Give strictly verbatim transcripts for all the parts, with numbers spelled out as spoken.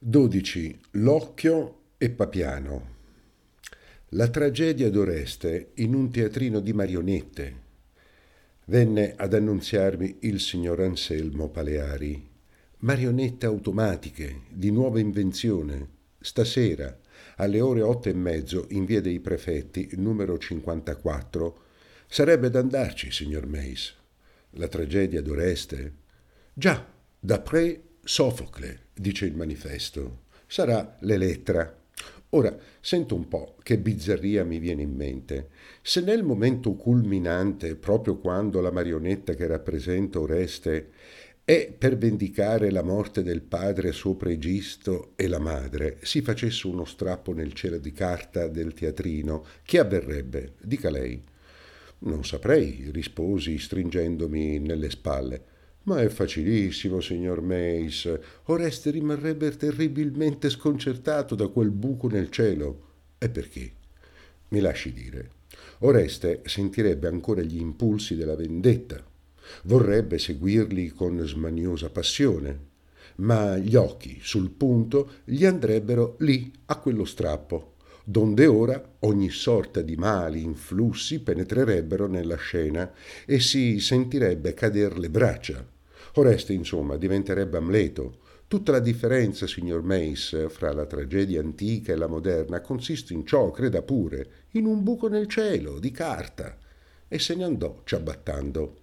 dodici. L'occhio e Papiano. La tragedia d'Oreste in un teatrino di marionette. Venne ad annunziarmi il signor Anselmo Paleari. Marionette automatiche, di nuova invenzione. Stasera, alle ore otto e mezzo, in via dei Prefetti, numero cinquantaquattro. Sarebbe da andarci, signor Meis. La tragedia d'Oreste? Già, d'après Sofocle, dice il manifesto. Sarà l'Elettra. Ora, sento un po' che bizzarria mi viene in mente. Se nel momento culminante, proprio quando la marionetta che rappresenta Oreste è per vendicare la morte del padre sopra Egisto e la madre, si facesse uno strappo nel cielo di carta del teatrino, che avverrebbe? Dica lei. Non saprei, risposi stringendomi nelle spalle. Ma è facilissimo, signor Meis. Oreste rimarrebbe terribilmente sconcertato da quel buco nel cielo. E perché? Mi lasci dire. Oreste sentirebbe ancora gli impulsi della vendetta. Vorrebbe seguirli con smaniosa passione. Ma gli occhi, sul punto, gli andrebbero lì, a quello strappo, donde ora ogni sorta di mali influssi penetrerebbero nella scena e si sentirebbe cader le braccia. Oreste, insomma, diventerebbe Amleto. Tutta la differenza, signor Meis, fra la tragedia antica e la moderna consiste in ciò, creda pure, in un buco nel cielo, di carta. E se ne andò ciabattando.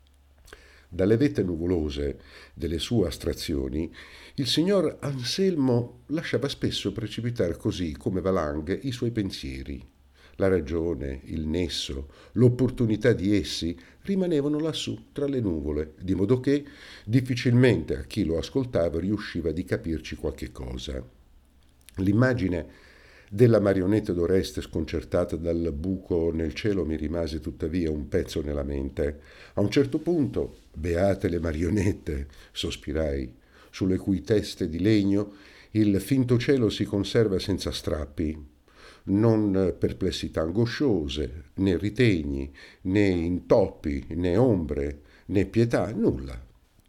Dalle vette nuvolose delle sue astrazioni, il signor Anselmo lasciava spesso precipitare così come valanghe i suoi pensieri. La ragione, il nesso, l'opportunità di essi rimanevano lassù tra le nuvole, di modo che difficilmente a chi lo ascoltava riusciva di capirci qualche cosa. L'immagine della marionetta d'Oreste sconcertata dal buco nel cielo mi rimase tuttavia un pezzo nella mente. A un certo punto, beate le marionette, sospirai, sulle cui teste di legno il finto cielo si conserva senza strappi. Non perplessità angosciose, né ritegni, né intoppi, né ombre, né pietà, nulla.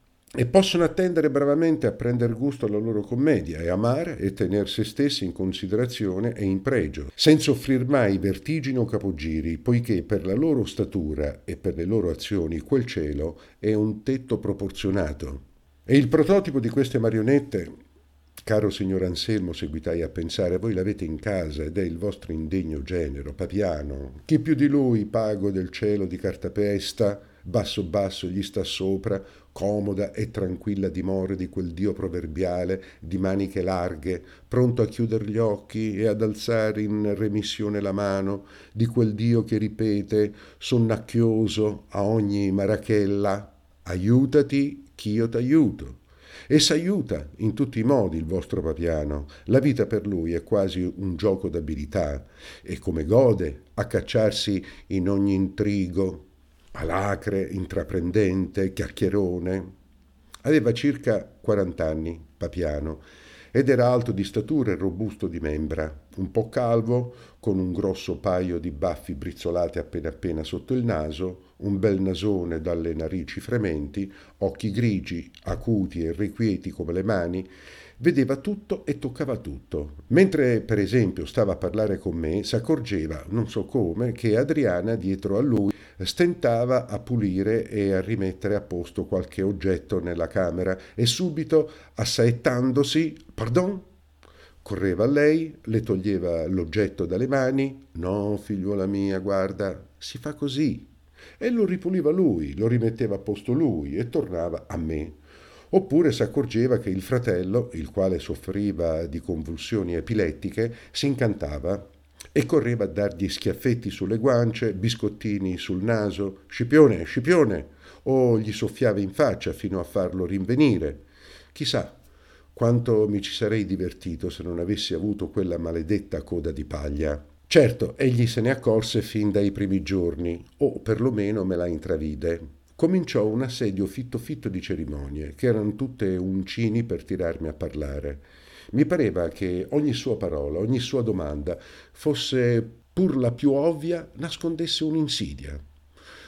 E possono attendere bravamente a prender gusto alla loro commedia e amare e tener se stessi in considerazione e in pregio, senza offrir mai vertigine o capogiri, poiché per la loro statura e per le loro azioni quel cielo è un tetto proporzionato. E il prototipo di queste marionette, caro signor Anselmo, seguitai a pensare, voi l'avete in casa ed è il vostro indegno genero, Papiano. Chi più di lui, pago del cielo di cartapesta, basso basso gli sta sopra, comoda e tranquilla dimora di quel dio proverbiale di maniche larghe, pronto a chiudere gli occhi e ad alzare in remissione la mano, di quel dio che ripete, sonnacchioso a ogni marachella, aiutati ch'io t'aiuto. E s'aiuta in tutti i modi il vostro Papiano. La vita per lui è quasi un gioco d'abilità e come gode a cacciarsi in ogni intrigo, alacre, intraprendente, chiacchierone. Aveva circa quarant'anni, Papiano, ed era alto di statura e robusto di membra, un po' calvo, con un grosso paio di baffi brizzolati appena appena sotto il naso, un bel nasone dalle narici frementi, occhi grigi, acuti e irrequieti come le mani. Vedeva tutto e toccava tutto. Mentre, per esempio, stava a parlare con me, s'accorgeva, non so come, che Adriana, dietro a lui, stentava a pulire e a rimettere a posto qualche oggetto nella camera e subito, assaettandosi, pardon, correva a lei, le toglieva l'oggetto dalle mani. No, figliuola mia, guarda, si fa così. E lo ripuliva lui, lo rimetteva a posto lui e tornava a me. Oppure s'accorgeva che il fratello, il quale soffriva di convulsioni epilettiche, si incantava e correva a dargli schiaffetti sulle guance, biscottini sul naso, Scipione, Scipione, o gli soffiava in faccia fino a farlo rinvenire. Chissà quanto mi ci sarei divertito se non avessi avuto quella maledetta coda di paglia. Certo, egli se ne accorse fin dai primi giorni, o perlomeno me la intravide. Cominciò un assedio fitto fitto di cerimonie, che erano tutte uncini per tirarmi a parlare. Mi pareva che ogni sua parola, ogni sua domanda, fosse pur la più ovvia, nascondesse un'insidia.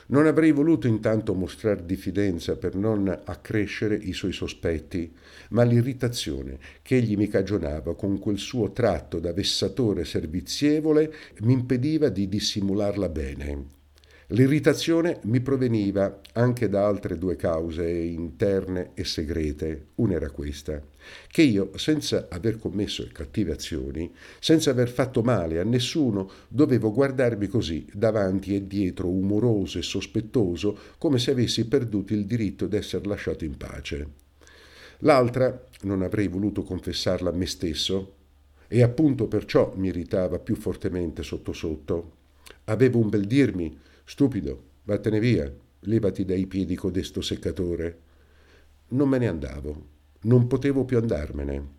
Non avrei voluto intanto mostrar diffidenza per non accrescere i suoi sospetti, ma l'irritazione che egli mi cagionava con quel suo tratto da vessatore servizievole mi impediva di dissimularla bene. L'irritazione mi proveniva anche da altre due cause interne e segrete. Una era questa, che io, senza aver commesso cattive azioni, senza aver fatto male a nessuno, dovevo guardarmi così, davanti e dietro, umoroso e sospettoso, come se avessi perduto il diritto d'essere lasciato in pace. L'altra, non avrei voluto confessarla a me stesso, e appunto perciò mi irritava più fortemente sotto sotto. Avevo un bel dirmi: stupido, vattene via, levati dai piedi codesto seccatore. Non me ne andavo, non potevo più andarmene.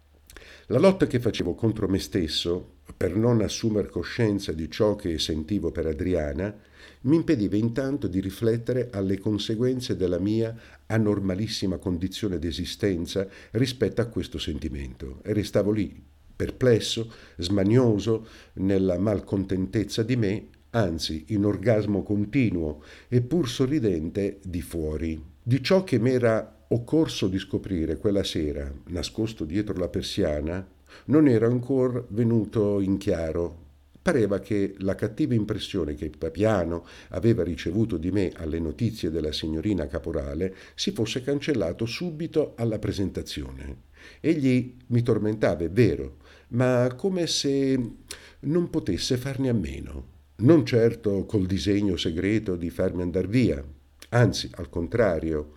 La lotta che facevo contro me stesso, per non assumere coscienza di ciò che sentivo per Adriana, mi impediva intanto di riflettere alle conseguenze della mia anormalissima condizione d'esistenza rispetto a questo sentimento, e restavo lì, perplesso, smanioso, nella malcontentezza di me, anzi in orgasmo continuo e pur sorridente di fuori. Di ciò che m'era occorso di scoprire quella sera, nascosto dietro la persiana, non era ancora venuto in chiaro. Pareva che la cattiva impressione che Papiano aveva ricevuto di me alle notizie della signorina Caporale si fosse cancellato subito alla presentazione. Egli mi tormentava, è vero, ma come se non potesse farne a meno. Non certo col disegno segreto di farmi andar via, anzi, al contrario,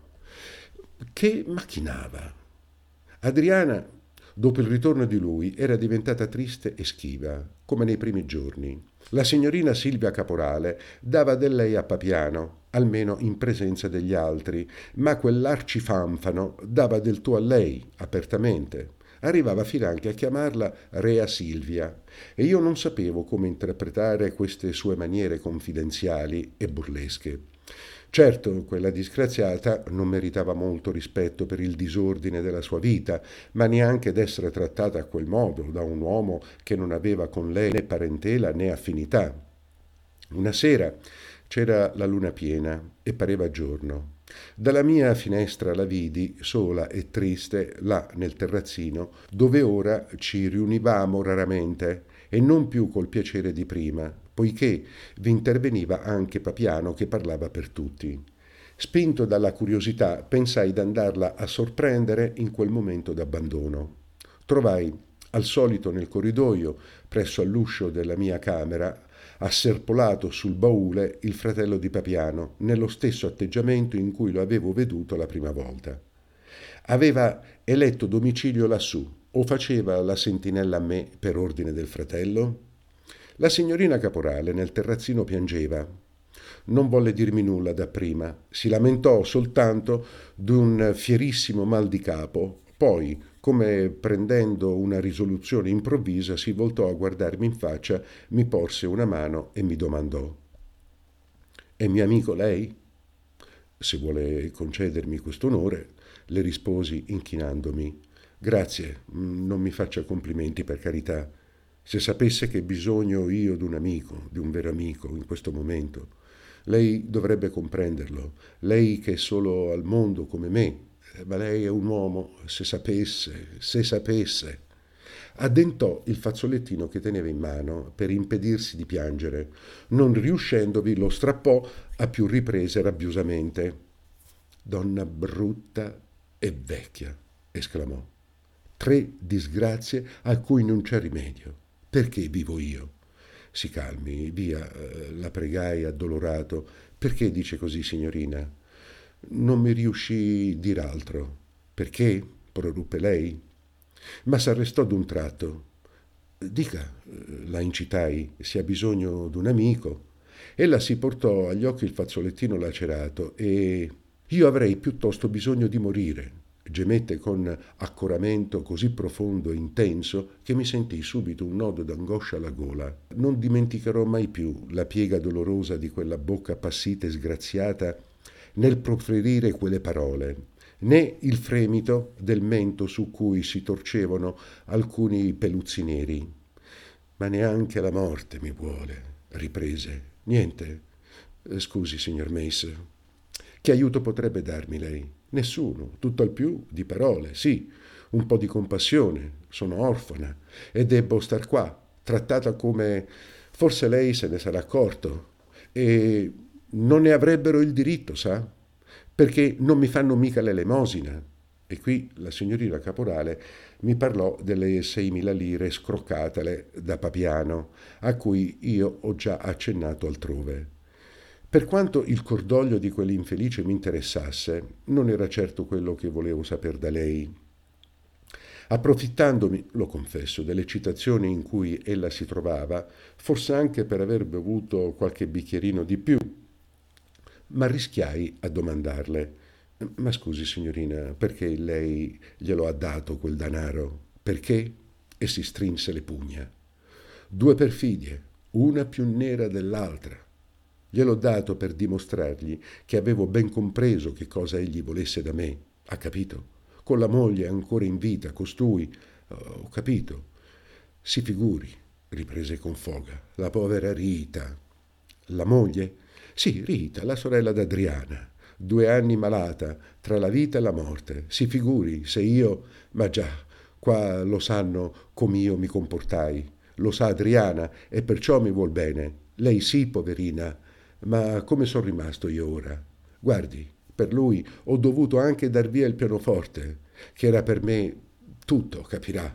che macchinava. Adriana, dopo il ritorno di lui, era diventata triste e schiva, come nei primi giorni. La signorina Silvia Caporale dava del lei a Papiano, almeno in presenza degli altri, ma quell'arcifanfano dava del tu a lei, apertamente. Arrivava finanche a chiamarla Rea Silvia, e io non sapevo come interpretare queste sue maniere confidenziali e burlesche. Certo, quella disgraziata non meritava molto rispetto per il disordine della sua vita, ma neanche d'essere trattata a quel modo da un uomo che non aveva con lei né parentela né affinità. Una sera c'era la luna piena e pareva giorno. Dalla mia finestra la vidi, sola e triste, là nel terrazzino, dove ora ci riunivamo raramente e non più col piacere di prima, poiché vi interveniva anche Papiano che parlava per tutti. Spinto dalla curiosità, pensai d'andarla a sorprendere in quel momento d'abbandono. Trovai, al solito nel corridoio, presso all'uscio della mia camera, asserpolato sul baule il fratello di Papiano, nello stesso atteggiamento in cui lo avevo veduto la prima volta. Aveva eletto domicilio lassù, o faceva la sentinella a me per ordine del fratello? La signorina Caporale nel terrazzino piangeva. Non volle dirmi nulla dapprima, si lamentò soltanto d'un fierissimo mal di capo, poi, come prendendo una risoluzione improvvisa, si voltò a guardarmi in faccia, mi porse una mano e mi domandò: «È mio amico lei?» «Se vuole concedermi questo onore», le risposi inchinandomi. «Grazie, non mi faccia complimenti, per carità. Se sapesse che bisogno io d'un amico, di un vero amico, in questo momento. Lei dovrebbe comprenderlo, lei che è solo al mondo come me, ma lei è un uomo, se sapesse, se sapesse». Addentò il fazzolettino che teneva in mano per impedirsi di piangere. Non riuscendovi, lo strappò a più riprese rabbiosamente. «Donna brutta e vecchia», esclamò. «Tre disgrazie a cui non c'è rimedio. Perché vivo io?» «Si calmi, via», la pregai addolorato. «Perché dice così, signorina?» Non mi riuscì dir altro. «Perché?» proruppe lei. Ma s'arrestò d'un tratto. «Dica», la incitai, «se ha bisogno d'un amico». Ella si portò agli occhi il fazzolettino lacerato e... «Io avrei piuttosto bisogno di morire», gemette con accoramento così profondo e intenso che mi sentii subito un nodo d'angoscia alla gola. Non dimenticherò mai più la piega dolorosa di quella bocca appassita e sgraziata nel proferire quelle parole, né il fremito del mento su cui si torcevano alcuni peluzzi neri. «Ma neanche la morte mi vuole», riprese. «Niente, Eh, Scusi, signor Mace, che aiuto potrebbe darmi lei? Nessuno, tutto al più di parole, sì, un po' di compassione. Sono orfana e debbo star qua, trattata come... Forse lei se ne sarà accorto e non ne avrebbero il diritto, sa? Perché non mi fanno mica l'elemosina. E qui la signorina Caporale mi parlò delle seimila lire scroccatele da Papiano, a cui io ho già accennato altrove. Per quanto il cordoglio di quell'infelice mi interessasse, non era certo quello che volevo saper da lei. Approfittandomi, lo confesso, delle citazioni in cui ella si trovava, forse anche per aver bevuto qualche bicchierino di più, ma rischiai a domandarle: Ma scusi, signorina, perché lei glielo ha dato quel danaro? Perché? E si strinse le pugna. Due perfidie, una più nera dell'altra. Gliel'ho dato per dimostrargli che avevo ben compreso che cosa egli volesse da me. Ha capito? Con la moglie ancora in vita, costui. Ho capito. Si figuri, riprese con foga, la povera Rita. La moglie? Sì, Rita, la sorella d'Adriana. Due anni malata, tra la vita e la morte. Si figuri se io... Ma già, qua lo sanno com'io mi comportai. Lo sa Adriana e perciò mi vuol bene. Lei sì, poverina, ma come sono rimasto io ora? Guardi, per lui ho dovuto anche dar via il pianoforte, che era per me tutto, capirà.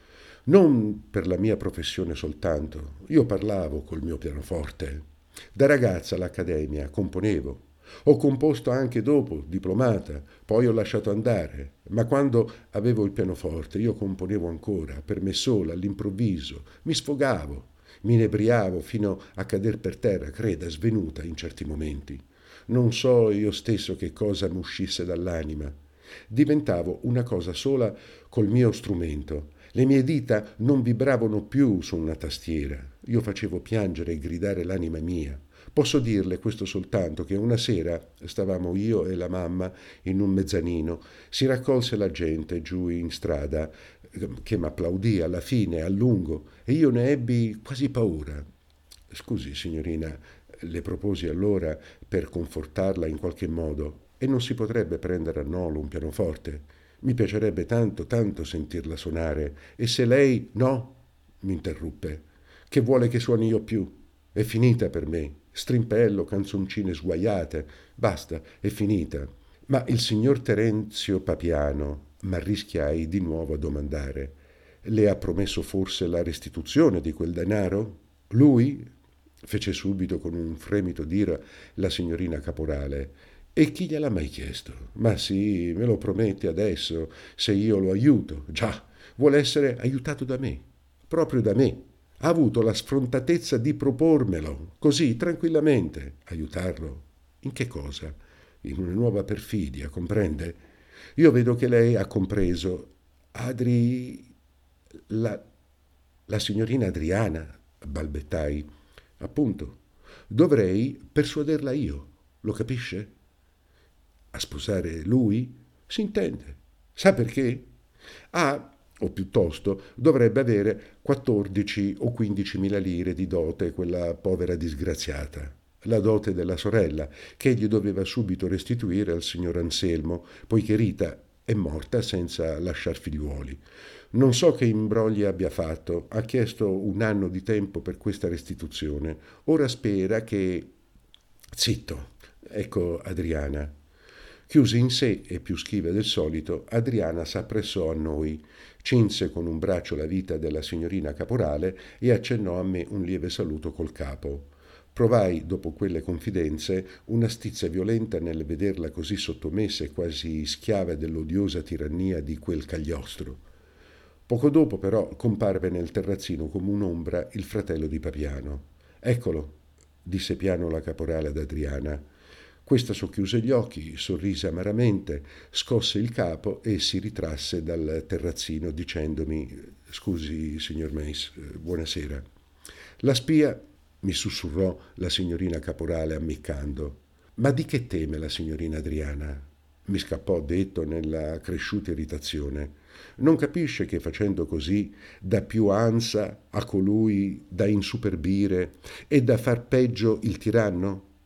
Non per la mia professione soltanto. Io parlavo col mio pianoforte. Da ragazza all'accademia componevo. Ho composto anche dopo, diplomata, poi ho lasciato andare, ma quando avevo il pianoforte io componevo ancora, per me sola, all'improvviso, mi sfogavo, mi inebriavo fino a cader per terra, creda, svenuta in certi momenti. Non so io stesso che cosa mi uscisse dall'anima. Diventavo una cosa sola col mio strumento. Le mie dita non vibravano più su una tastiera. Io facevo piangere e gridare l'anima mia. Posso dirle questo soltanto che una sera stavamo io e la mamma in un mezzanino, si raccolse la gente giù in strada che m'applaudì alla fine, a lungo, e io ne ebbi quasi paura. Scusi, signorina, le proposi allora per confortarla in qualche modo, e non si potrebbe prendere a nolo un pianoforte? Mi piacerebbe tanto, tanto sentirla suonare, e se lei... No, mi interruppe. Che vuole che suoni io più? È finita per me. Strimpello, canzoncine sguaiate. Basta, è finita. Ma il signor Terenzio Papiano, m'arrischiai di nuovo a domandare, le ha promesso forse la restituzione di quel denaro? Lui? Fece subito con un fremito d'ira la signorina Caporale. E chi gliel'ha mai chiesto? Ma sì, me lo promette adesso, se io lo aiuto. Già, vuole essere aiutato da me, proprio da me. Ha avuto la sfrontatezza di propormelo, così, tranquillamente. Aiutarlo? In che cosa? In una nuova perfidia, comprende? Io vedo che lei ha compreso. Adri... la... la signorina Adriana, balbettai. Appunto, dovrei persuaderla io, lo capisce? A sposare lui? S'intende. Sa perché? Ha, o piuttosto dovrebbe avere quattordici o quindici mila lire di dote, quella povera disgraziata. La dote della sorella, che egli doveva subito restituire al signor Anselmo, poiché Rita è morta senza lasciar figliuoli. Non so che imbrogli abbia fatto, ha chiesto un anno di tempo per questa restituzione. Ora spera che... Zitto, ecco Adriana. Chiusi in sé e più schiva del solito, Adriana s'appressò a noi, cinse con un braccio la vita della signorina Caporale e accennò a me un lieve saluto col capo. Provai, dopo quelle confidenze, una stizza violenta nel vederla così sottomessa e quasi schiava dell'odiosa tirannia di quel cagliostro. Poco dopo, però, comparve nel terrazzino come un'ombra il fratello di Papiano. Eccolo, disse piano la caporale ad Adriana. Questa socchiuse gli occhi, sorrise amaramente, scosse il capo e si ritrasse dal terrazzino dicendomi: «Scusi, signor Mace, buonasera». La spia, mi sussurrò la signorina Caporale ammiccando. «Ma di che teme la signorina Adriana?» Mi scappò detto nella cresciuta irritazione. Non capisce che facendo così dà più ansia a colui da insuperbire e da far peggio il tiranno?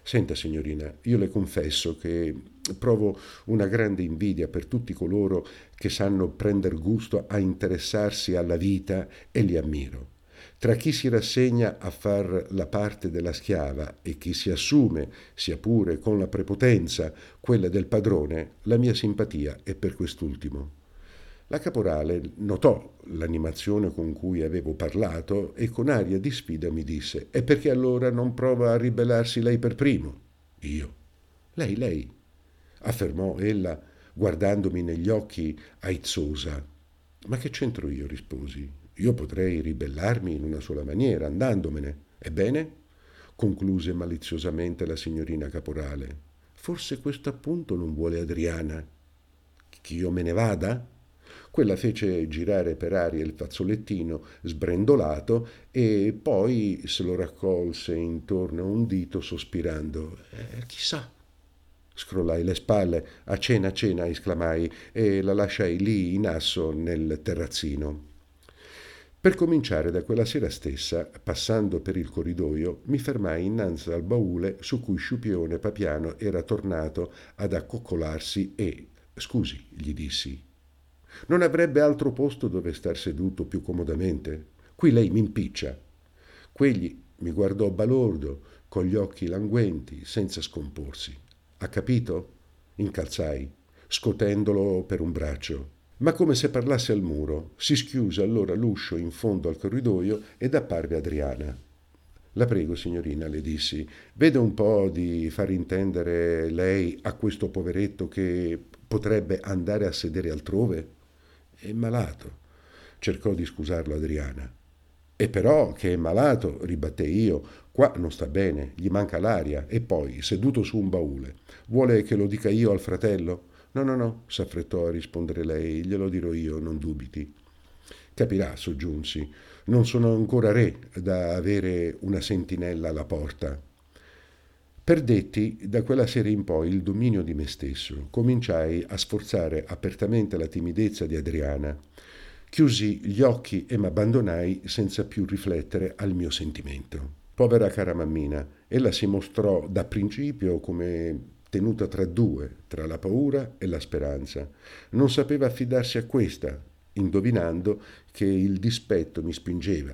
Senta, signorina, io le confesso che provo una grande invidia per tutti coloro che sanno prender gusto a interessarsi alla vita e li ammiro. Tra chi si rassegna a far la parte della schiava e chi si assume, sia pure con la prepotenza, quella del padrone, la mia simpatia è per quest'ultimo. La caporale notò l'animazione con cui avevo parlato e con aria di sfida mi disse: «E perché allora non prova a ribellarsi lei per primo?» Io. «Lei, lei», affermò ella, guardandomi negli occhi aizzosa. «Ma che c'entro io?» risposi. «Io potrei ribellarmi in una sola maniera, andandomene. Ebbene?» concluse maliziosamente la signorina caporale. «Forse questo appunto non vuole Adriana. Che io me ne vada?» Quella fece girare per aria il fazzolettino sbrendolato e poi se lo raccolse intorno a un dito sospirando. Eh, chissà. Scrollai le spalle. «A cena, a cena», esclamai e la lasciai lì in asso nel terrazzino. Per cominciare da quella sera stessa, passando per il corridoio, mi fermai innanzi al baule su cui Scipione Papiano era tornato ad accoccolarsi e «Scusi», gli dissi, «non avrebbe altro posto dove star seduto più comodamente? Qui lei mi impiccia». Quegli mi guardò balordo, con gli occhi languenti, senza scomporsi. «Ha capito?» incalzai, scotendolo per un braccio. Ma come se parlasse al muro, si schiuse allora l'uscio in fondo al corridoio ed apparve Adriana. «La prego, signorina», le dissi, «vede un po' di far intendere lei a questo poveretto che potrebbe andare a sedere altrove? È malato». Cercò di scusarlo Adriana. «E però che è malato», ribatté io, «qua non sta bene, gli manca l'aria e poi seduto su un baule. Vuole che lo dica io al fratello?» «No, no, no», s'affrettò a rispondere lei, «glielo dirò io, non dubiti». «Capirà», soggiunsi, «non sono ancora re da avere una sentinella alla porta». Perdetti da quella sera in poi il dominio di me stesso. Cominciai a sforzare apertamente la timidezza di Adriana. Chiusi gli occhi e m'abbandonai senza più riflettere al mio sentimento. Povera cara mammina, ella si mostrò da principio come tenuta tra due, tra la paura e la speranza. Non sapeva affidarsi a questa, indovinando che il dispetto mi spingeva.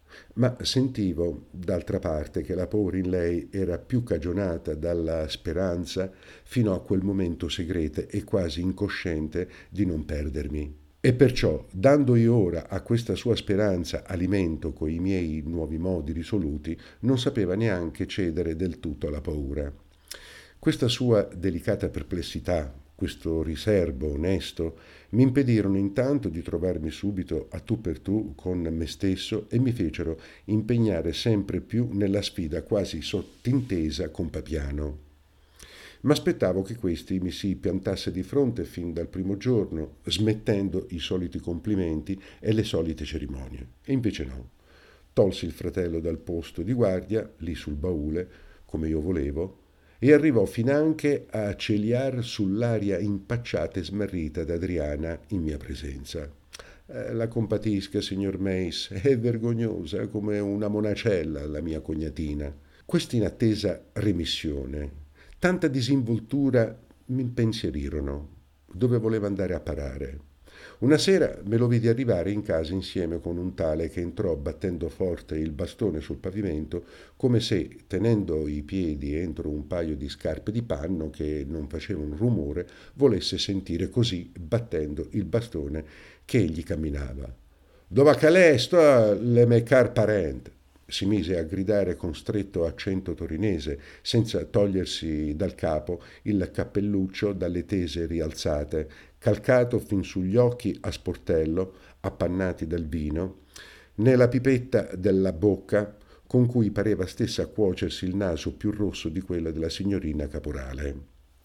Ma sentivo, d'altra parte, che la paura in lei era più cagionata dalla speranza fino a quel momento segreta e quasi incosciente di non perdermi. E perciò, dando io ora a questa sua speranza alimento coi miei nuovi modi risoluti, non sapeva neanche cedere del tutto alla paura. Questa sua delicata perplessità, questo riserbo onesto, mi impedirono intanto di trovarmi subito a tu per tu con me stesso e mi fecero impegnare sempre più nella sfida quasi sottintesa con Papiano. M'aspettavo che questi mi si piantasse di fronte fin dal primo giorno, smettendo i soliti complimenti e le solite cerimonie. E invece no. Tolsi il fratello dal posto di guardia, lì sul baule, come io volevo, e arrivò finanche a celiar sull'aria impacciata e smarrita d'Adriana in mia presenza. Eh, la compatisca, signor Meis, è vergognosa come una monacella la mia cognatina. Questa inattesa remissione, tanta disinvoltura mi impensierirono. Dove voleva andare a parare? Una sera me lo vidi arrivare in casa insieme con un tale che entrò battendo forte il bastone sul pavimento come se, tenendo i piedi entro un paio di scarpe di panno che non facevano rumore, volesse sentire così, battendo il bastone, che egli camminava. «Dova calè sto le me car parent?» si mise a gridare con stretto accento torinese, senza togliersi dal capo il cappelluccio dalle tese rialzate, calcato fin sugli occhi a sportello, appannati dal vino, nella pipetta della bocca, con cui pareva stesse a cuocersi il naso più rosso di quello della signorina caporale.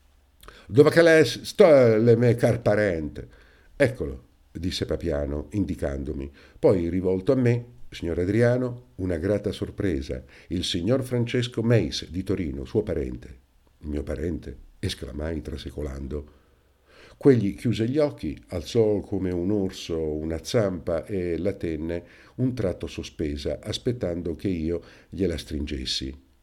«Dove che lei sto le me car parent?» «Eccolo», disse Papiano, indicandomi. Poi, rivolto a me, «Signor Adriano, una grata sorpresa. Il signor Francesco Meis di Torino, suo parente». «Mio parente?» esclamai trasecolando. Quegli chiuse gli occhi, alzò come un orso una zampa e la tenne un tratto sospesa, aspettando che io gliela stringessi.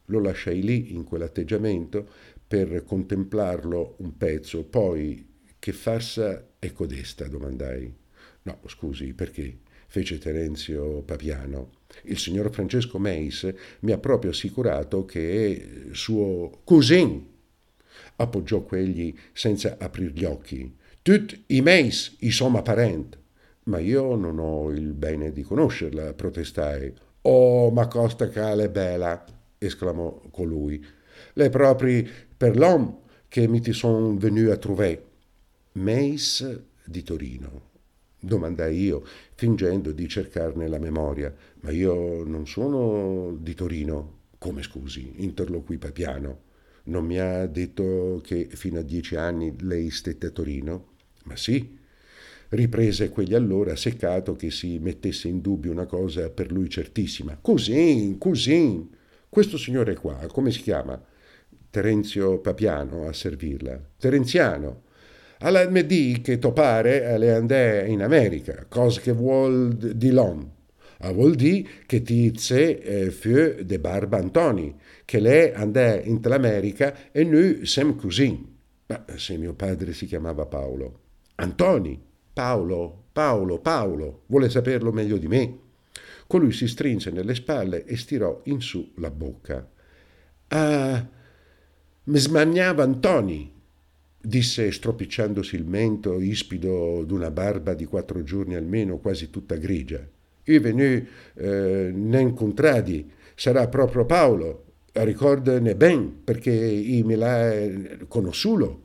Lo lasciai lì in quell'atteggiamento per contemplarlo un pezzo. Poi, che farsa è codesta? Domandai. No, scusi, perché? Fece Terenzio Papiano. Il signor Francesco Meis mi ha proprio assicurato che è suo cousin. Appoggiò quegli senza aprir gli occhi. Tut i Meis, i somma parent. Ma io non ho il bene di conoscerla, protestai. Oh, ma costa cale bella, esclamò colui. Le propri per l'homme che mi ti son venu a trouver. Meis di Torino, domandai io, fingendo di cercarne la memoria. Ma io non sono di Torino. Come scusi? Interloquì Papiano. Non mi ha detto che fino a dieci anni lei stette a Torino? Ma sì, riprese quegli allora, seccato che si mettesse in dubbio una cosa per lui certissima. Cousin, cousin, questo signore qua, come si chiama? Terenzio Papiano a servirla. Terenziano. Alla me di che to pare le andè in America, cosa che vuol di l'om. A vuol di che ti ze eh, feu de Barba Antoni, che lei andè in l'America e noi siamo cousin. Ma se mio padre si chiamava Paolo. Antoni, Paolo, Paolo, Paolo, vuole saperlo meglio di me. Colui si strinse nelle spalle e stirò in su la bocca. Ah, mi smagnava Antoni, disse stropicciandosi il mento ispido d'una barba di quattro giorni almeno quasi tutta grigia. Io venu eh, ne incontradi, sarà proprio Paolo, ricordane ben perché io me l'ha conosciuto.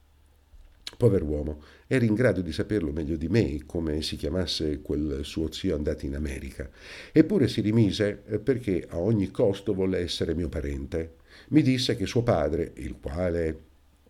Pover'uomo, era in grado di saperlo meglio di me come si chiamasse quel suo zio andato in America. Eppure si rimise perché a ogni costo volle essere mio parente. Mi disse che suo padre, il quale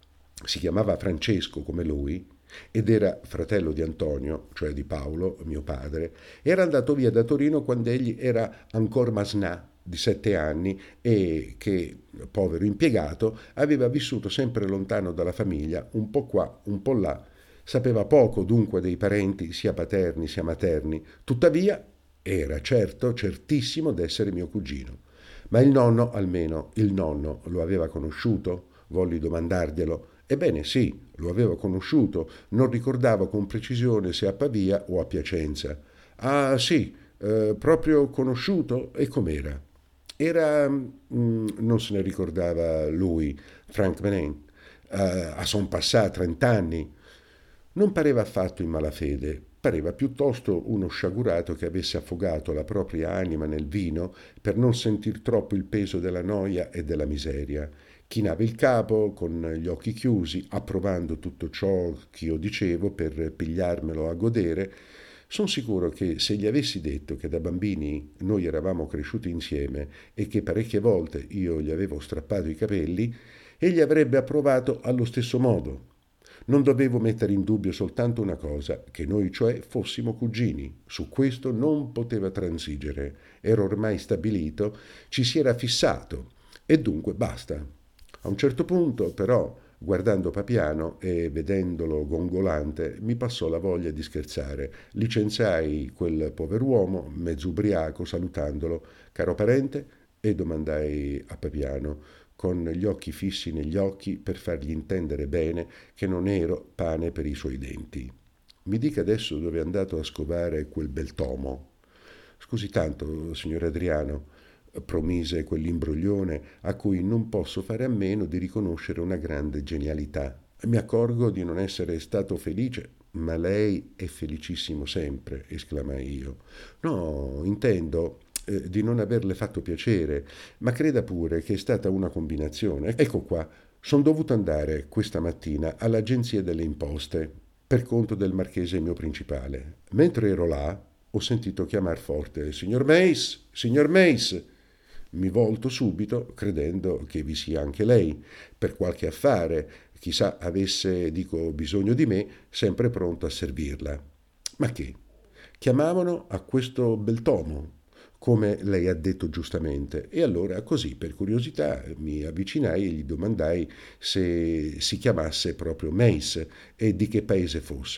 si chiamava Francesco come lui, ed era fratello di Antonio, cioè di Paolo, mio padre, era andato via da Torino quando egli era ancora masnà di sette anni e che, povero impiegato, aveva vissuto sempre lontano dalla famiglia, un po' qua, un po' là. Sapeva poco dunque dei parenti, sia paterni sia materni, tuttavia era certo, certissimo d'essere mio cugino. Ma il nonno, almeno, il nonno lo aveva conosciuto? Volli domandarglielo. Ebbene sì, lo avevo conosciuto, non ricordavo con precisione se a Pavia o a Piacenza. Ah sì, eh, proprio conosciuto? E com'era? Era, mm, non se ne ricordava lui, Frank Menin, eh, a son passà trent'anni. Non pareva affatto in malafede, pareva piuttosto uno sciagurato che avesse affogato la propria anima nel vino per non sentir troppo il peso della noia e della miseria. Chinava il capo con gli occhi chiusi, approvando tutto ciò che io dicevo per pigliarmelo a godere. Sono sicuro che se gli avessi detto che da bambini noi eravamo cresciuti insieme e che parecchie volte io gli avevo strappato i capelli, egli avrebbe approvato allo stesso modo. Non dovevo mettere in dubbio soltanto una cosa, che noi cioè fossimo cugini. Su questo non poteva transigere. Era ormai stabilito, ci si era fissato e dunque basta. A un certo punto, però, guardando Papiano e vedendolo gongolante, mi passò la voglia di scherzare. Licenziai quel pover'uomo, mezzo ubriaco, salutandolo. Caro parente? E domandai a Papiano, con gli occhi fissi negli occhi per fargli intendere bene che non ero pane per i suoi denti. Mi dica adesso dove è andato a scovare quel bel tomo. Scusi tanto, signor Adriano, promise quell'imbroglione a cui non posso fare a meno di riconoscere una grande genialità. Mi accorgo di non essere stato felice, ma lei è felicissimo sempre, esclamai io. No, intendo eh, di non averle fatto piacere, ma creda pure che è stata una combinazione. Ecco qua, sono dovuto andare questa mattina all'agenzia delle imposte per conto del marchese mio principale. Mentre ero là, ho sentito chiamar forte «Signor Meis! Signor Meis!» Mi volto subito, credendo che vi sia anche lei, per qualche affare, chissà avesse, dico, bisogno di me, sempre pronto a servirla. Ma che? Chiamavano a questo bel tomo, come lei ha detto giustamente, e allora così, per curiosità, mi avvicinai e gli domandai se si chiamasse proprio Meis e di che paese fosse.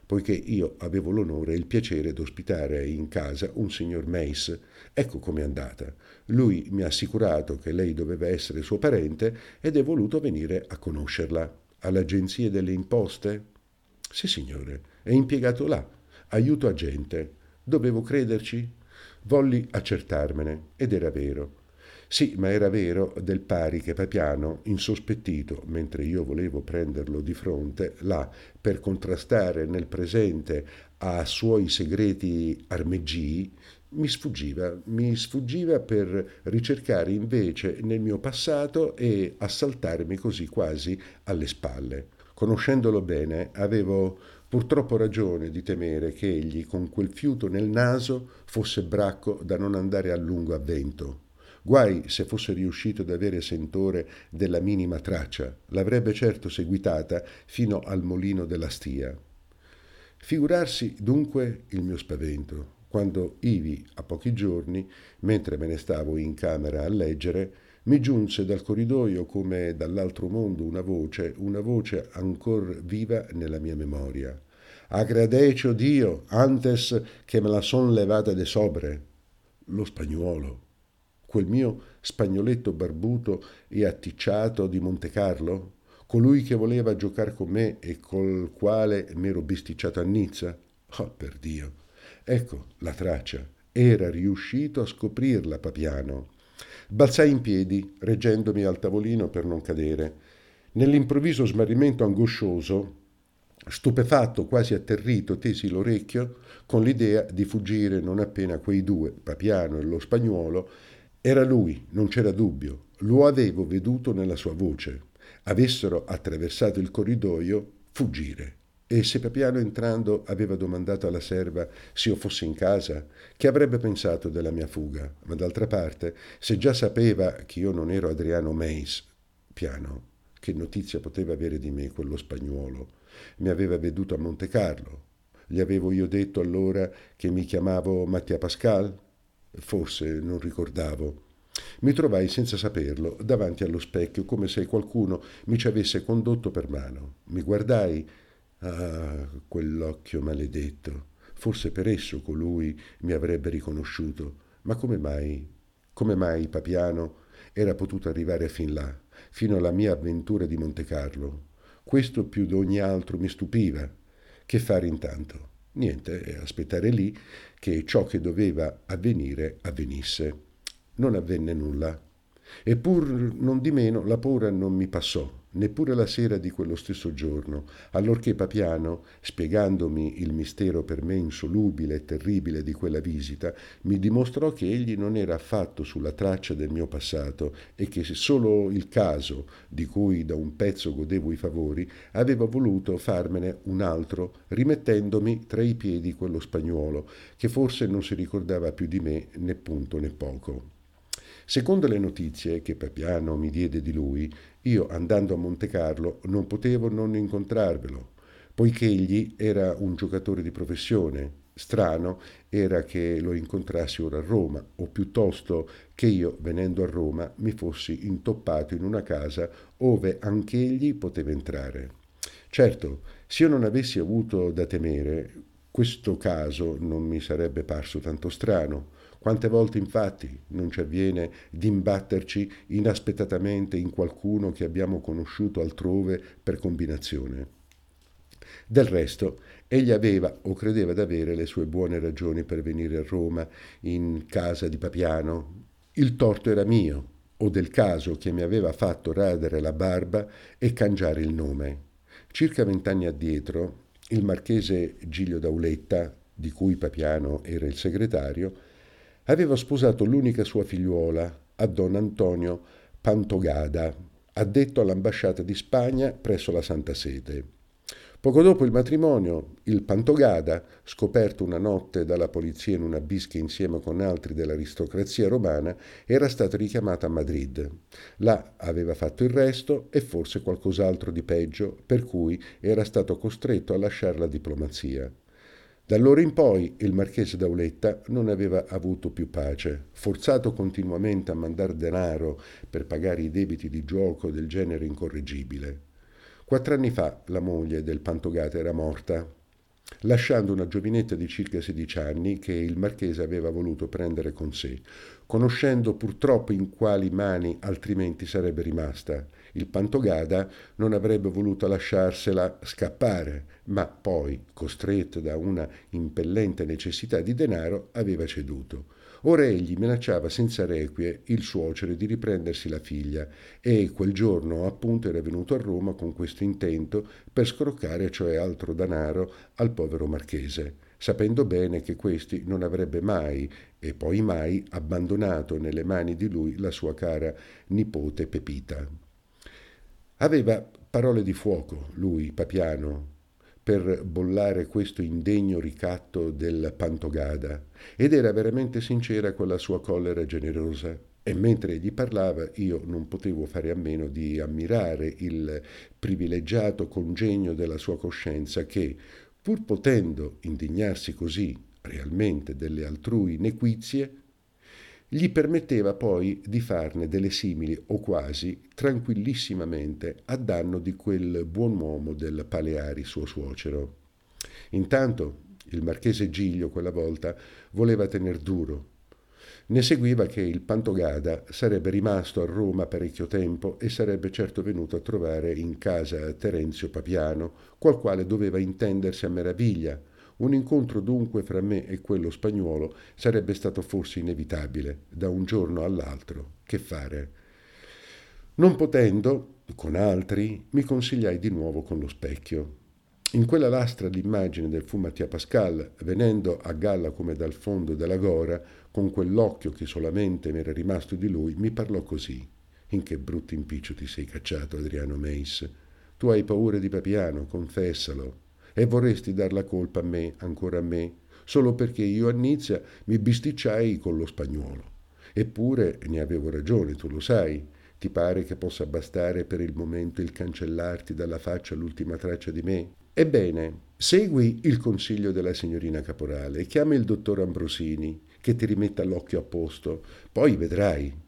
poiché io avevo l'onore e il piacere d'ospitare in casa un signor Mace. Ecco com'è andata. Lui mi ha assicurato che lei doveva essere suo parente ed è voluto venire a conoscerla. All'Agenzia delle Imposte? Sì, signore, è impiegato là. Aiuto agente. Dovevo crederci? Volli accertarmene, ed era vero. Sì, ma era vero del pari che Papiano, insospettito, mentre io volevo prenderlo di fronte, là, per contrastare nel presente a suoi segreti armeggii, mi sfuggiva, mi sfuggiva per ricercare invece nel mio passato e assaltarmi così quasi alle spalle. Conoscendolo bene, avevo purtroppo ragione di temere che egli, con quel fiuto nel naso, fosse bracco da non andare a lungo a vento. Guai se fosse riuscito ad avere sentore della minima traccia, l'avrebbe certo seguitata fino al molino della stia. Figurarsi dunque il mio spavento, quando ivi, a pochi giorni, mentre me ne stavo in camera a leggere, mi giunse dal corridoio come dall'altro mondo una voce, una voce ancor viva nella mia memoria. Agradecio Dio, antes che me la son levata de sobre. Lo spagnuolo, quel mio spagnoletto barbuto e atticciato di Montecarlo? Colui che voleva giocare con me e col quale m'ero bisticciato a Nizza? Oh, per Dio! Ecco la traccia. Era riuscito a scoprirla Papiano. Balzai in piedi, reggendomi al tavolino per non cadere. Nell'improvviso smarrimento angoscioso, stupefatto, quasi atterrito, tesi l'orecchio con l'idea di fuggire non appena quei due, Papiano e lo spagnuolo, era lui, non c'era dubbio, lo avevo veduto nella sua voce. Avessero attraversato il corridoio, fuggire. E se Papiano entrando aveva domandato alla serva se io fossi in casa, che avrebbe pensato della mia fuga? Ma d'altra parte, se già sapeva che io non ero Adriano Meis, piano, che notizia poteva avere di me quello spagnuolo? Mi aveva veduto a Montecarlo. Gli avevo io detto allora che mi chiamavo Mattia Pascal? Forse non ricordavo. Mi trovai senza saperlo davanti allo specchio come se qualcuno mi ci avesse condotto per mano. Mi guardai. Ah, quell'occhio maledetto. Forse per esso colui mi avrebbe riconosciuto. Ma come mai? Come mai Papiano era potuto arrivare fin là, fino alla mia avventura di Montecarlo? Questo più d'ogni altro mi stupiva. Che fare intanto? Niente, aspettare lì che ciò che doveva avvenire avvenisse. Non avvenne nulla. Eppur non di meno la paura non mi passò, neppure la sera di quello stesso giorno, allorché Papiano, spiegandomi il mistero per me insolubile e terribile di quella visita, mi dimostrò che egli non era affatto sulla traccia del mio passato e che solo il caso, di cui da un pezzo godevo i favori, aveva voluto farmene un altro, rimettendomi tra i piedi quello spagnuolo, che forse non si ricordava più di me né punto né poco. Secondo le notizie che Papiano mi diede di lui, io andando a Montecarlo non potevo non incontrarvelo, poiché egli era un giocatore di professione. Strano era che lo incontrassi ora a Roma, o piuttosto che io, venendo a Roma, mi fossi intoppato in una casa ove anch'egli poteva entrare. Certo, se io non avessi avuto da temere, questo caso non mi sarebbe parso tanto strano. Quante volte infatti non ci avviene di imbatterci inaspettatamente in qualcuno che abbiamo conosciuto altrove per combinazione? Del resto, egli aveva o credeva d'avere le sue buone ragioni per venire a Roma in casa di Papiano. Il torto era mio, o del caso che mi aveva fatto radere la barba e cangiare il nome. Circa vent'anni addietro, il marchese Giglio d'Auletta, di cui Papiano era il segretario, aveva sposato l'unica sua figliuola, a don Antonio Pantogada, addetto all'ambasciata di Spagna presso la Santa Sede. Poco dopo il matrimonio, il Pantogada, scoperto una notte dalla polizia in una bisca insieme con altri dell'aristocrazia romana, era stato richiamato a Madrid. Là aveva fatto il resto e forse qualcos'altro di peggio, per cui era stato costretto a lasciare la diplomazia. Da allora in poi il marchese d'Auletta non aveva avuto più pace, forzato continuamente a mandare denaro per pagare i debiti di gioco del genere incorreggibile. Quattro anni fa la moglie del Pantogata era morta. lasciando una giovinetta di circa sedici anni che il marchese aveva voluto prendere con sé, conoscendo purtroppo in quali mani altrimenti sarebbe rimasta. Il Pantogada non avrebbe voluto lasciarsela scappare, ma poi, costretto da una impellente necessità di denaro, aveva ceduto. Ora egli minacciava senza requie il suocero di riprendersi la figlia e quel giorno appunto era venuto a Roma con questo intento per scroccare, cioè altro danaro, al povero marchese, sapendo bene che questi non avrebbe mai e poi mai abbandonato nelle mani di lui la sua cara nipote Pepita. Aveva parole di fuoco, lui, Papiano, per bollare questo indegno ricatto del Pantogada, ed era veramente sincera con la sua collera generosa. E mentre gli parlava io non potevo fare a meno di ammirare il privilegiato congegno della sua coscienza che, pur potendo indignarsi così realmente delle altrui nequizie, gli permetteva poi di farne delle simili o quasi tranquillissimamente a danno di quel buon uomo del Paleari suo suocero. Intanto il marchese Giglio quella volta voleva tener duro. Ne seguiva che il Pantogada sarebbe rimasto a Roma parecchio tempo e sarebbe certo venuto a trovare in casa Terenzio Papiano, col quale doveva intendersi a meraviglia. Un incontro dunque fra me e quello spagnuolo sarebbe stato forse inevitabile, da un giorno all'altro. Che fare? Non potendo, con altri, mi consigliai di nuovo con lo specchio. In quella lastra l'immagine del fu Mattia Pascal, venendo a galla come dal fondo della gora, con quell'occhio che solamente mi era rimasto di lui, mi parlò così. In che brutto impiccio ti sei cacciato, Adriano Meis. Tu hai paura di Papiano, confessalo. E vorresti dar la colpa a me, ancora a me, solo perché io a Nizza mi bisticciai con lo spagnuolo. Eppure ne avevo ragione, tu lo sai. Ti pare che possa bastare per il momento il cancellarti dalla faccia l'ultima traccia di me? Ebbene, segui il consiglio della signorina Caporale e chiama il dottor Ambrosini, che ti rimetta l'occhio a posto. Poi vedrai.